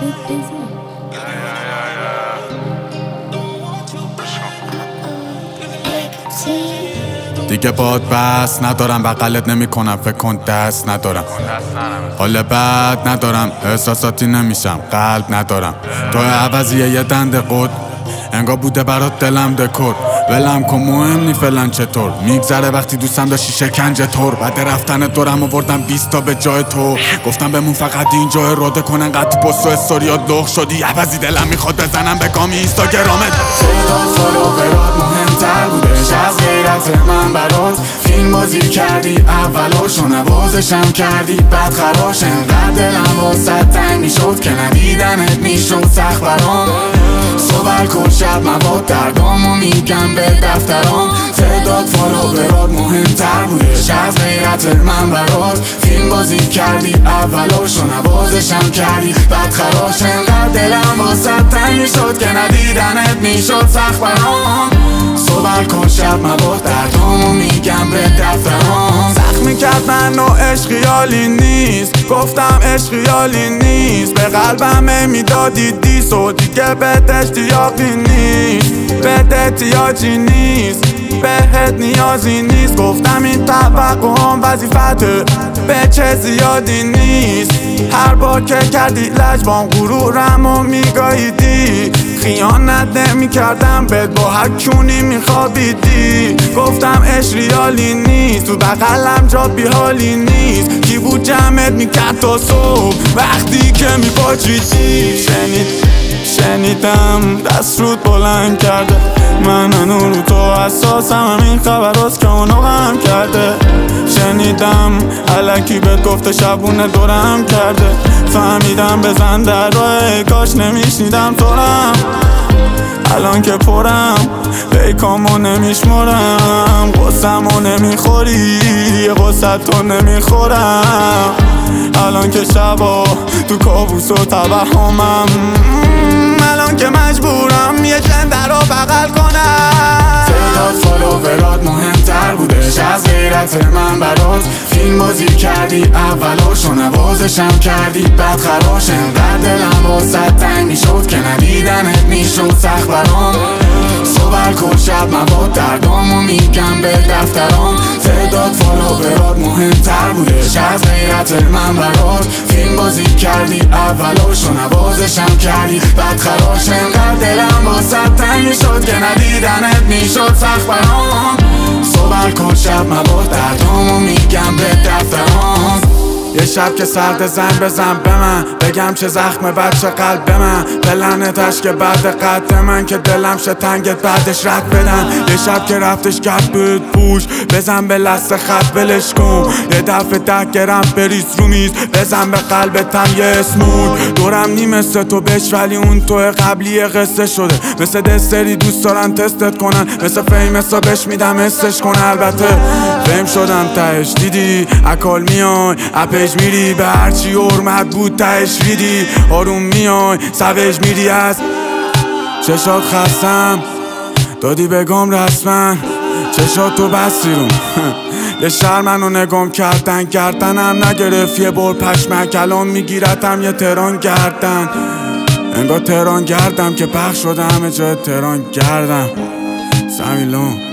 دیگه باد بس ندارم، بغلت نمی کنم، فکر کن دست ندارم، حال بد ندارم، احساساتی نمیشم، قلب ندارم. تو عوضیه یه دنده قد انگار بوده برات دلم دکور. ولم کن مهم نی فلان چطور میگذره وقتی دوستم داشتی شکنجه طور. بعد رفتن دورم آوردم 20 تا به جای تو، گفتم بمون فقط اینجا اراده کنن قد پست و استوریات لغ شدی. عوضی دلم میخواد بزنم به گامی اینستاگرامت. تعداد فالوورات مهمتر بودش از غیرت من برات. فیلم بازی کردی اولاشو نوازشم کردی بعد خراش. انقدر دلم واسه تنگ میشد که ندیدنت میشد سخت برام. صبح کل شب مواد دردامو میگم به دفترام. تعداد فالوورات مهمتر بودش از غیرت من برات. فیلم بازی کردی اولاشو نوازشم کردی بعد خراش. انقدر دلم واسه تنگ میشد که ندیدنت میشد سخت برام. صبح کل شب مواد دردامو میگم به دفترام. زخمی کرد منو عشق خیالی نیست، گفتم عشق خیالی نیست. به قلبم میدادی دیس و دیگه بهت اشتیاقی نیست، بهت احتیاجی نیست، بهت نیازی نیست. گفتم این توقعم وظیفته، به چه زیادی نیست. هر بار که کردی لجبام غرورمو میگاهیدی. خیانت نمی کردم بهت با هر کونی میخوابیدی. گفتم عشق ریالی نیست، تو بغلم جا بیحالی نیست. کی بود جمعت میکرد تا صبح وقتی که میپاچیدی. شنیدم دست رود بلند کرده، من هنو رو تو حساسم، همین خبر هست که اونو غم کرده. شنیدم الکی بهت گفته شبونه دورم کرده. فهمیدم بزن در راه، کاش نمیشنیدم تورم. الان که پرم پیکامو نمیشمرم، قصمو نمیخوری قصت تو نمیخورم. الان که شبا تو کابوس و توهمم، الان که مجبورم یه جنده رو بغل کنم. تعداد فالوورات مهمتر بودش از غیرت من برات. فیلم بازی کردی اولاشو نوازشم کردی بعد خراش. انقدر دلم واسه تنگ میشد که ندیدنت میشد سخت برام. صبح کل شب مواد دردامو میگم به دفترام. تعداد فالوورات مهمتر بودش از غیرت من برات. فیلم بازی کردی اولاشو نوازشم کردی بعد خراش. انقدر دلم واسه تنگ میشد که ندیدنت میشد سخت برام. صبح کل شب مواد دردامو میگم به دفترام. یه شب که سرد زن بزن به من، بگم چه زخم بچه قلب به من. بلنتش که بعد قد من که دلم شه تنگت بعدش رد بدن. یه شب که رفتش کرد بهت پوش، بزن به لست خط بلش کن. یه دفعه 10 گرم بریز رو میز، بزن به قلبتم یه اسمون. دورم نی مثل تو بش ولی اون تو قبلی قصه شده. مثل دستری دوست دارن تستت کنن، مثل فیمسا بش میدم حسش کن. البته فیم شدم تهش دیدی اکال میای اپش میری، به هرچی حرمت بود تهش ریدی. آروم میای سوش میری از چشات خستم دادی بگم رسما. چشات تو بستی روم یه شهر منو نگم کردن، گردنم نگرفت یه بار پشمک. الان میگیرتم یه تهران گردن، انگار تهران گردم که پخش شده همه جای تهران گردم. سمیلون